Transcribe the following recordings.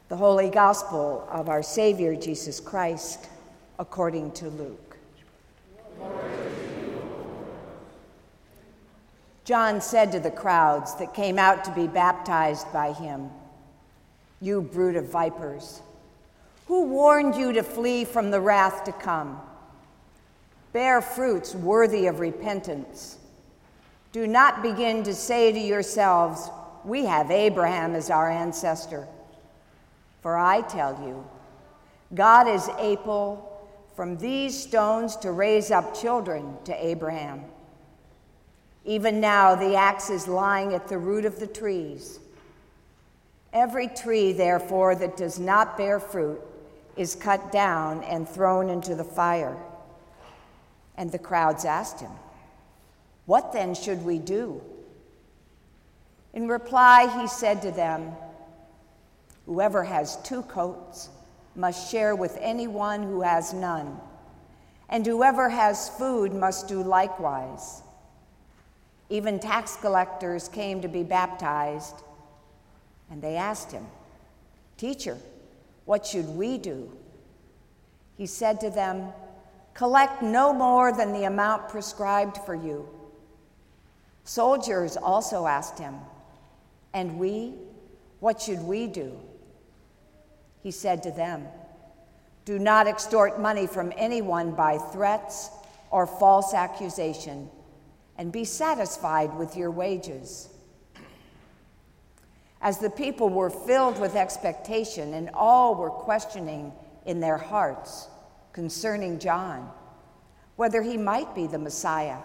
The Holy Gospel of our Savior Jesus Christ, according to Luke. John said to the crowds that came out to be baptized by him, "You brood of vipers, who warned you to flee from the wrath to come? Bear fruits worthy of repentance. Do not begin to say to yourselves, 'We have Abraham as our ancestor.' For I tell you, God is able from these stones to raise up children to Abraham. Even now the axe is lying at the root of the trees. Every tree, therefore, that does not bear fruit is cut down and thrown into the fire." And the crowds asked him, "What then should we do?" In reply, he said to them, "Whoever has 2 coats must share with anyone who has none, and whoever has food must do likewise." Even tax collectors came to be baptized, and they asked him, "Teacher, what should we do?" He said to them, "Collect no more than the amount prescribed for you." Soldiers also asked him, "And we, what should we do?" He said to them, "Do not extort money from anyone by threats or false accusation, and be satisfied with your wages." As the people were filled with expectation and all were questioning in their hearts concerning John, whether he might be the Messiah,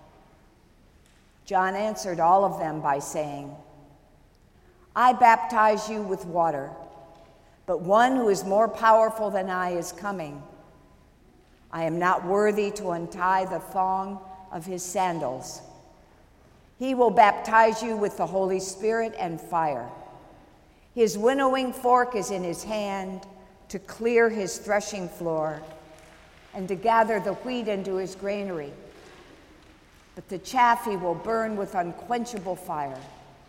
John answered all of them by saying, "I baptize you with water, but one who is more powerful than I is coming. I am not worthy to untie the thong of his sandals. He will baptize you with the Holy Spirit and fire. His winnowing fork is in his hand to clear his threshing floor and to gather the wheat into his granary. But the chaff he will burn with unquenchable fire."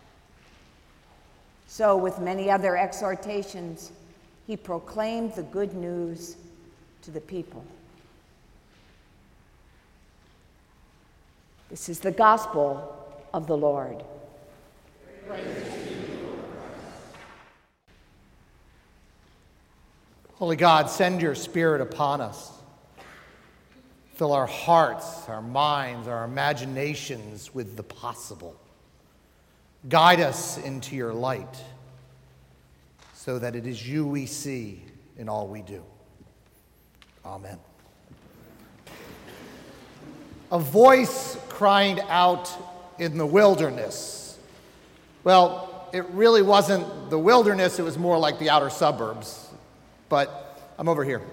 So, with many other exhortations, he proclaimed the good news to the people. This is the gospel of the Lord. Praise to you, Lord Christ. Holy God, send your Spirit upon us. Fill our hearts, our minds, our imaginations with the possible. Guide us into your light, so that it is you we see in all we do. Amen. A voice crying out in the wilderness. Well, it really wasn't the wilderness, it was more like the outer suburbs. But I'm over here.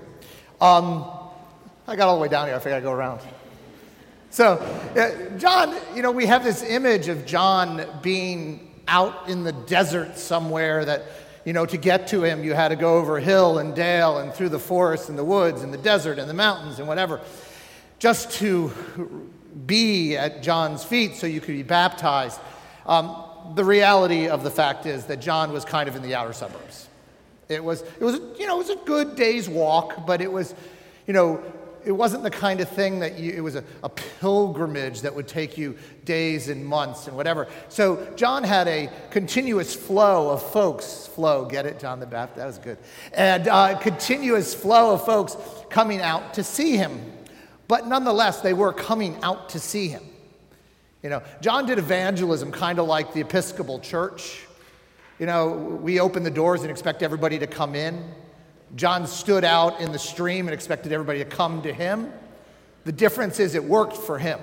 I got all the way down here, I figured I'd go around. So, John, we have this image of John being out in the desert somewhere that, to get to him, you had to go over hill and dale and through the forest and the woods and the desert and the mountains and whatever, just to be at John's feet so you could be baptized. The reality of the fact is that John was kind of in the outer suburbs. It was a good day's walk, but it was, it wasn't the kind of thing that it was a pilgrimage that would take you days and months and whatever. So John had a continuous flow of folks. Get it, John the Baptist? That was good. And continuous flow of folks coming out to see him. But nonetheless, they were coming out to see him. John did evangelism kind of like the Episcopal Church. We open the doors and expect everybody to come in. John stood out in the stream and expected everybody to come to him. The difference is it worked for him.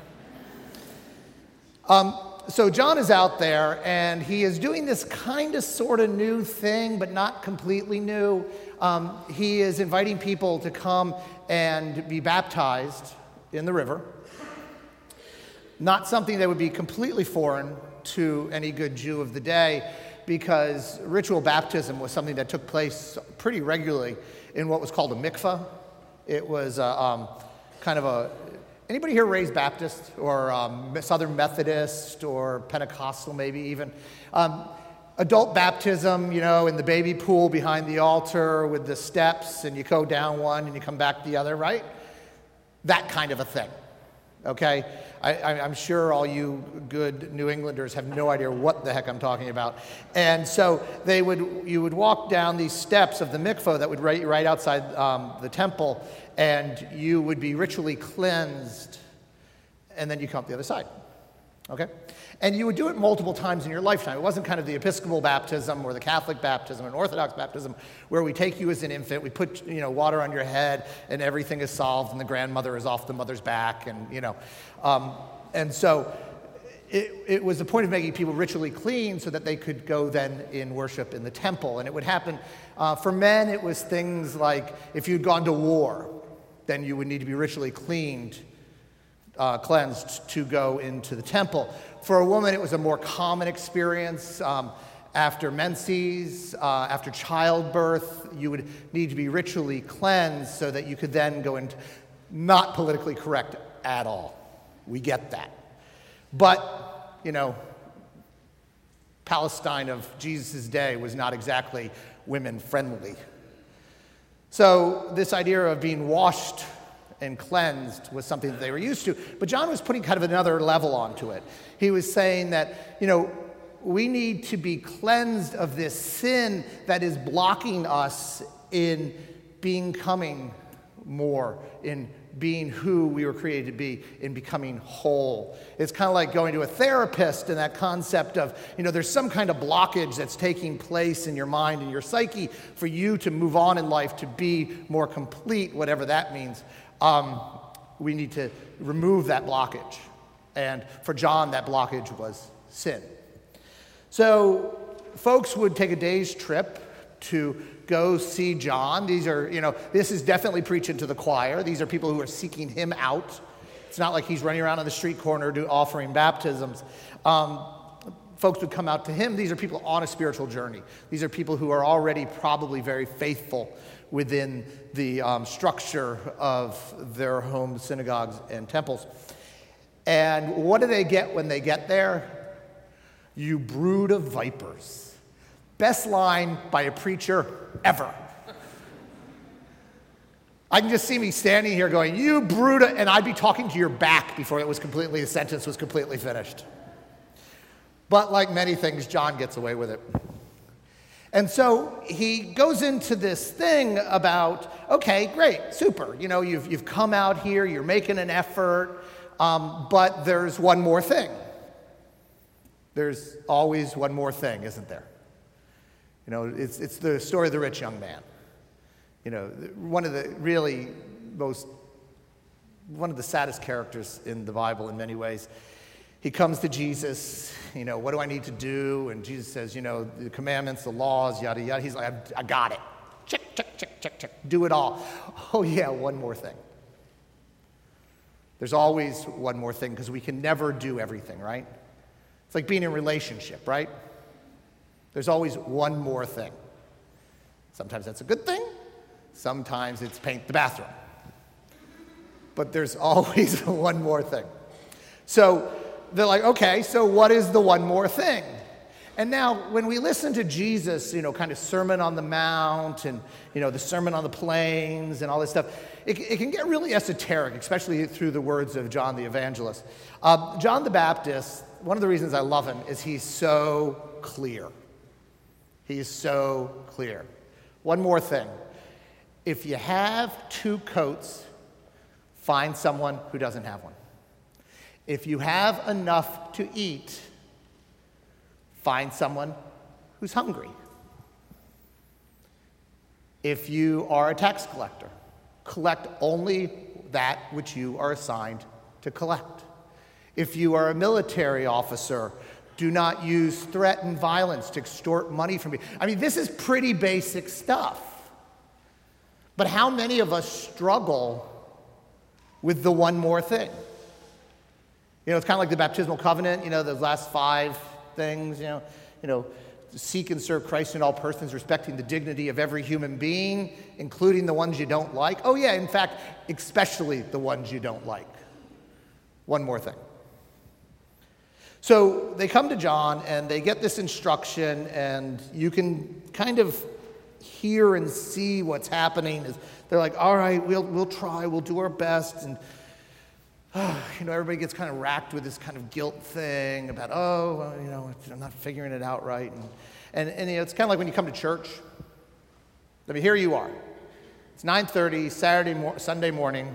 So John is out there, and he is doing this kind of sort of new thing, but not completely new. He is inviting people to come and be baptized in the river. Not something that would be completely foreign to any good Jew of the day, because ritual baptism was something that took place pretty regularly in what was called a mikveh. It was anybody here raised Baptist or Southern Methodist or Pentecostal maybe even? adult baptism, in the baby pool behind the altar with the steps, and you go down one and you come back the other, right? That kind of a thing, okay? I'm sure all you good New Englanders have no idea what the heck I'm talking about. And so you would walk down these steps of the mikveh that would right outside the temple, and you would be ritually cleansed, and then you come up the other side, okay? And you would do it multiple times in your lifetime. It wasn't kind of the Episcopal baptism or the Catholic baptism or Orthodox baptism where we take you as an infant, we put water on your head, and everything is solved, and the grandmother is off the mother's back, and so it was the point of making people ritually clean so that they could go then in worship in the temple. And it would happen, for men, it was things like if you'd gone to war, then you would need to be ritually cleansed to go into the temple. For a woman, it was a more common experience. After menses, after childbirth, you would need to be ritually cleansed so that you could then go into, not politically correct at all. We get that. But, Palestine of Jesus' day was not exactly women-friendly. So this idea of being washed and cleansed was something that they were used to. But John was putting kind of another level onto it. He was saying that, we need to be cleansed of this sin that is blocking us in becoming more, in being who we were created to be, in becoming whole. It's kind of like going to a therapist and that concept of, there's some kind of blockage that's taking place in your mind and your psyche for you to move on in life, to be more complete, whatever that means. We need to remove that blockage. And for John, that blockage was sin. So folks would take a day's trip to go see John. These are, this is definitely preaching to the choir. These are people who are seeking him out. It's not like he's running around on the street corner offering baptisms. Folks would come out to him. These are people on a spiritual journey. These are people who are already probably very faithful within the structure of their home synagogues and temples. And what do they get when they get there? You brood of vipers. Best line by a preacher ever. I can just see me standing here going, you brood of, and I'd be talking to your back before the sentence was completely finished. But like many things, John gets away with it. And so he goes into this thing about, okay, great, super. You've come out here, you're making an effort, but there's one more thing. There's always one more thing, isn't there? It's the story of the rich young man. One of the saddest characters in the Bible in many ways. He comes to Jesus, what do I need to do? And Jesus says, the commandments, the laws, yada, yada. He's like, I got it. Check, check, check, check, check. Do it all. Oh, yeah, one more thing. There's always one more thing because we can never do everything, right? It's like being in a relationship, right? There's always one more thing. Sometimes that's a good thing. Sometimes it's paint the bathroom. But there's always one more thing. So they're like, okay, so what is the one more thing? And now when we listen to Jesus, kind of Sermon on the Mount and, the Sermon on the Plains and all this stuff, it can get really esoteric, especially through the words of John the Evangelist. John the Baptist, one of the reasons I love him is he's so clear. He's so clear. One more thing. If you have 2 coats, find someone who doesn't have one. If you have enough to eat, find someone who's hungry. If you are a tax collector, collect only that which you are assigned to collect. If you are a military officer, do not use threat and violence to extort money from people. This is pretty basic stuff. But how many of us struggle with the one more thing? It's kind of like the baptismal covenant, those last 5 things, seek and serve Christ in all persons, respecting the dignity of every human being, including the ones you don't like. Oh yeah, in fact, especially the ones you don't like. One more thing. So they come to John and they get this instruction, and you can kind of hear and see what's happening. They're like, all right, we'll try, we'll do our best. And everybody gets kind of racked with this kind of guilt thing about, I'm not figuring it out right. And it's kind of like when you come to church. I mean, here you are. It's 9:30, Sunday morning.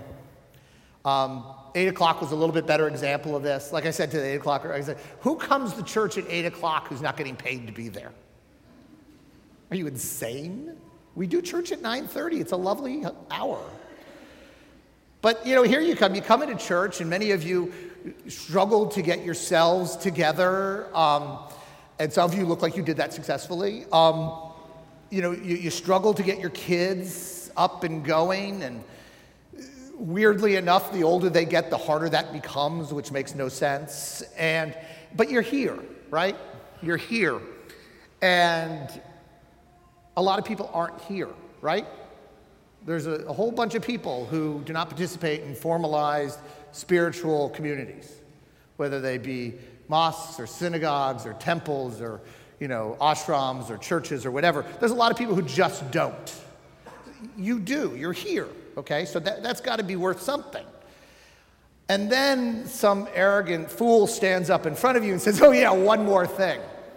8 o'clock was a little bit better example of this. Like I said to the 8 o'clocker, I said, who comes to church at 8 o'clock who's not getting paid to be there? Are you insane? We do church at 9:30. It's a lovely hour. But, here you come into church, and many of you struggled to get yourselves together, and some of you look like you did that successfully. You struggle to get your kids up and going, and weirdly enough, the older they get, the harder that becomes, which makes no sense. But you're here, right? You're here. And a lot of people aren't here, right? There's a whole bunch of people who do not participate in formalized spiritual communities, whether they be mosques or synagogues or temples or, ashrams or churches or whatever. There's a lot of people who just don't. You do. You're here, okay? So that's got to be worth something. And then some arrogant fool stands up in front of you and says, oh yeah, one more thing.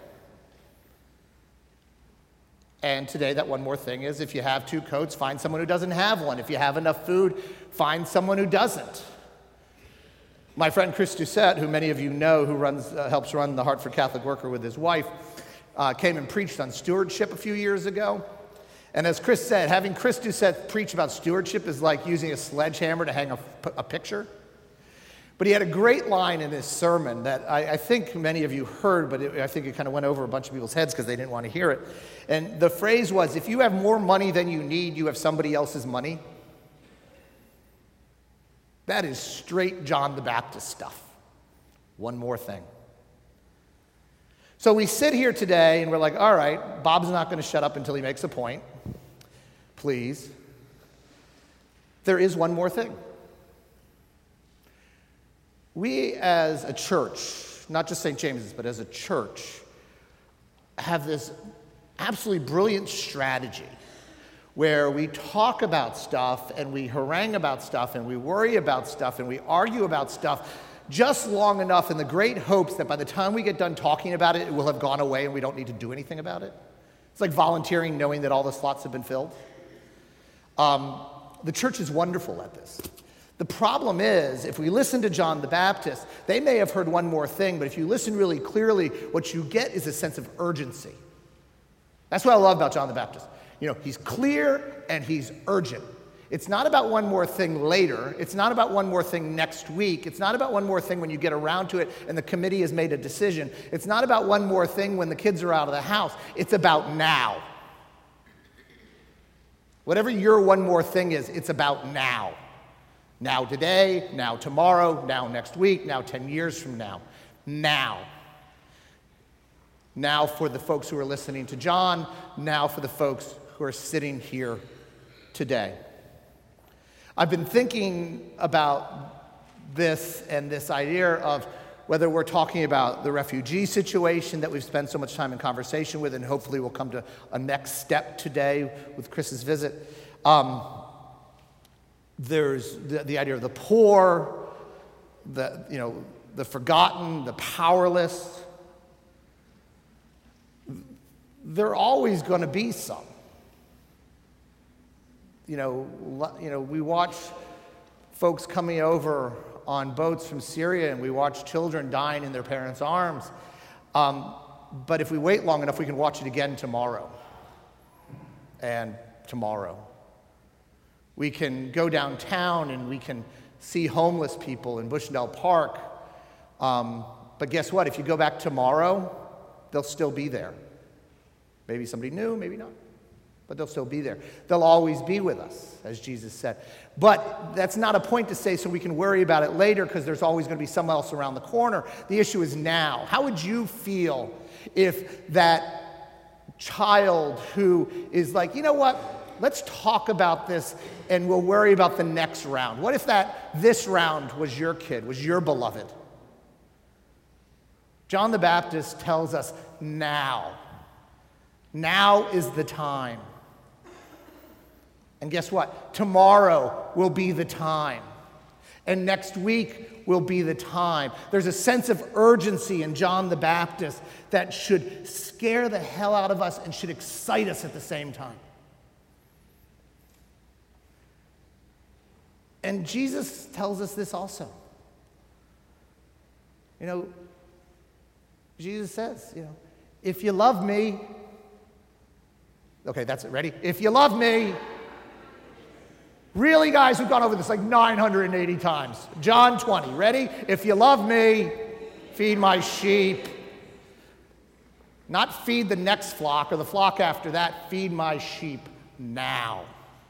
And today, that one more thing is, if you have 2 coats, find someone who doesn't have one. If you have enough food, find someone who doesn't. My friend Chris Doucette, who many of you know, who helps run the Hartford Catholic Worker with his wife, came and preached on stewardship a few years ago. And as Chris said, having Chris Doucette preach about stewardship is like using a sledgehammer to hang a picture. But he had a great line in his sermon that I think many of you heard, but I think it kind of went over a bunch of people's heads because they didn't want to hear it. And the phrase was, if you have more money than you need, you have somebody else's money. That is straight John the Baptist stuff. One more thing. So we sit here today and we're like, all right, Bob's not going to shut up until he makes a point. Please. There is one more thing. We as a church, not just St. James's, but as a church, have this absolutely brilliant strategy where we talk about stuff and we harangue about stuff and we worry about stuff and we argue about stuff just long enough in the great hopes that by the time we get done talking about it, it will have gone away and we don't need to do anything about it. It's like volunteering knowing that all the slots have been filled. The church is wonderful at this. The problem is, if we listen to John the Baptist, they may have heard one more thing, but if you listen really clearly, what you get is a sense of urgency. That's what I love about John the Baptist. He's clear and he's urgent. It's not about one more thing later. It's not about one more thing next week. It's not about one more thing when you get around to it and the committee has made a decision. It's not about one more thing when the kids are out of the house. It's about now. Whatever your one more thing is, it's about now. Now today, now tomorrow, now next week, now 10 years from now. Now. Now for the folks who are listening to John, now for the folks who are sitting here today. I've been thinking about this and this idea of whether we're talking about the refugee situation that we've spent so much time in conversation with, and hopefully we'll come to a next step today with Chris's visit. There's the idea of the poor, the forgotten, the powerless. There are always going to be some. We watch folks coming over on boats from Syria, and we watch children dying in their parents' arms. But if we wait long enough, we can watch it again tomorrow. And tomorrow. We can go downtown and we can see homeless people in Bushendale Park. But guess what? If you go back tomorrow, they'll still be there. Maybe somebody new, maybe not. But they'll still be there. They'll always be with us, as Jesus said. But that's not a point to say so we can worry about it later because there's always going to be someone else around the corner. The issue is now. How would you feel if that child who is like, you know what? Let's talk about this and we'll worry about the next round. What if this round was your kid, was your beloved? John the Baptist tells us now. Now is the time. And guess what? Tomorrow will be the time. And next week will be the time. There's a sense of urgency in John the Baptist that should scare the hell out of us and should excite us at the same time. And Jesus tells us this also. Jesus says, if you love me, okay, that's it, ready? If you love me, really, guys, we've gone over this like 980 times. John 20, ready? If you love me, feed my sheep. Not feed the next flock or the flock after that, feed my sheep now.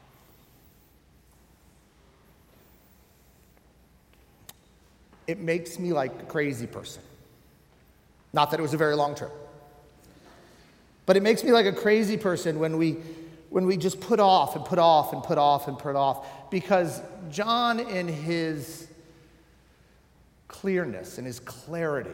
It makes me like a crazy person. Not that it was a very long trip. But it makes me like a crazy person when we just put off and put off and put off and put off. Because John, in his clearness and his clarity,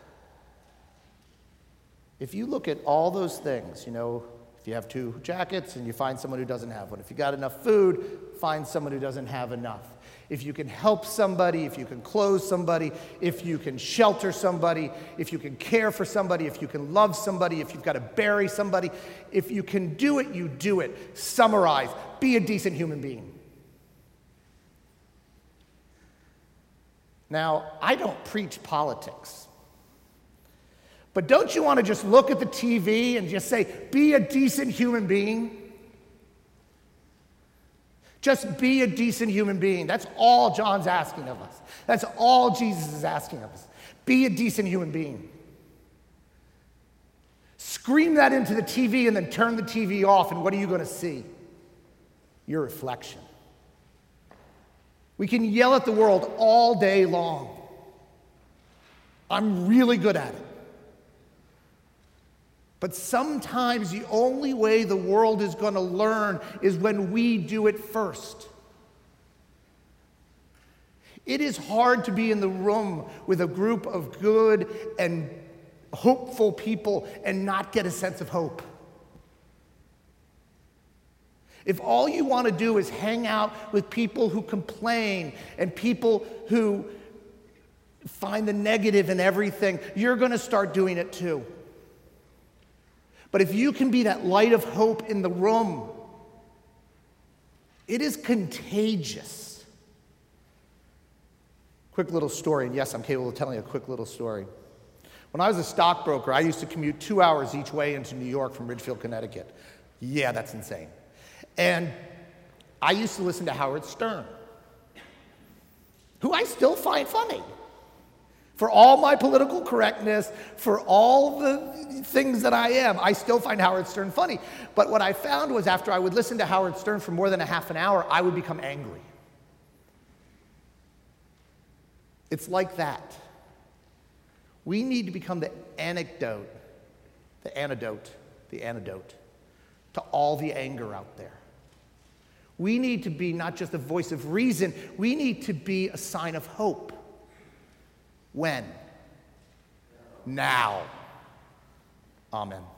if you look at all those things, if you have 2 jackets and you find someone who doesn't have one, if you got enough food, find someone who doesn't have enough. If you can help somebody, if you can clothe somebody, if you can shelter somebody, if you can care for somebody, if you can love somebody, if you've got to bury somebody, if you can do it, you do it. Summarize. Be a decent human being. Now, I don't preach politics. But don't you want to just look at the TV and just say, be a decent human being? Just be a decent human being. That's all John's asking of us. That's all Jesus is asking of us. Be a decent human being. Scream that into the TV and then turn the TV off, and what are you going to see? Your reflection. We can yell at the world all day long. I'm really good at it. But sometimes the only way the world is going to learn is when we do it first. It is hard to be in the room with a group of good and hopeful people and not get a sense of hope. If all you want to do is hang out with people who complain and people who find the negative in everything, you're going to start doing it too. But if you can be that light of hope in the room, it is contagious. Quick little story, and yes, I'm capable of telling a quick little story. When I was a stockbroker, I used to commute 2 hours each way into New York from Ridgefield, Connecticut. Yeah, that's insane. And I used to listen to Howard Stern, who I still find funny. For all my political correctness, for all the things that I am, I still find Howard Stern funny. But what I found was after I would listen to Howard Stern for more than a half an hour, I would become angry. It's like that. We need to become the antidote to all the anger out there. We need to be not just a voice of reason, we need to be a sign of hope. When? Now. Amen.